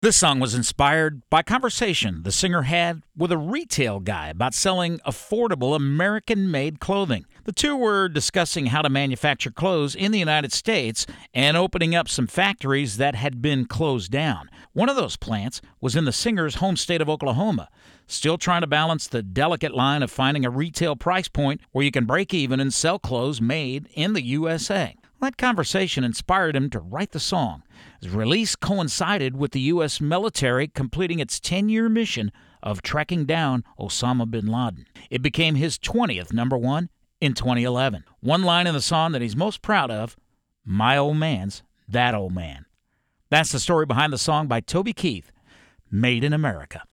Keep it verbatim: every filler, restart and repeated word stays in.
This song was inspired by a conversation the singer had with a retail guy about selling affordable American-made clothing. The two were discussing how to manufacture clothes in the United States and opening up some factories that had been closed down. One of those plants was in the singer's home state of Oklahoma, still trying to balance the delicate line of finding a retail price point where you can break even and sell clothes made in the U S A. That conversation inspired him to write the song. His release coincided with the U S military completing its ten-year mission of tracking down Osama bin Laden. It became his twentieth number one in twenty eleven. One line in the song that he's most proud of, "My old man's that old man." That's the story behind the song by Toby Keith, Made in America.